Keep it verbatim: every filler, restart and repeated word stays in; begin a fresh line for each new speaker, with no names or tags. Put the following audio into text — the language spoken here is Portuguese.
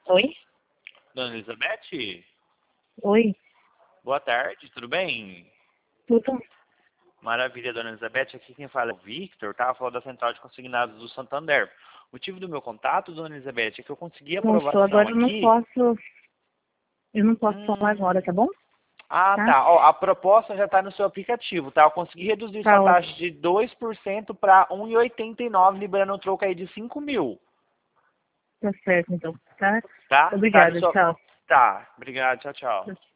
Oi?
Dona Elizabeth?
Oi?
Boa tarde, tudo bem?
Tudo?
Maravilha, Dona Elizabeth. Aqui quem fala é o Victor, tá? Falo da Central de Consignados do Santander. O motivo do meu contato, Dona Elizabeth, é que eu consegui
Moço,
aprovação
agora eu não
aqui.
posso. Eu não posso falar agora,
Hum.
tá bom?
Ah,
Tá?
tá. Ó, a proposta já está no seu aplicativo, tá? Eu consegui reduzir sua
Tá
taxa
ótimo.
de dois por cento para um vírgula oitenta e nove, liberando um troco aí de cinco mil,
Tá certo, então. Tá?
tá? Tá no
Obrigada,
seu...
tchau.
Tá. Obrigado, tchau, tchau.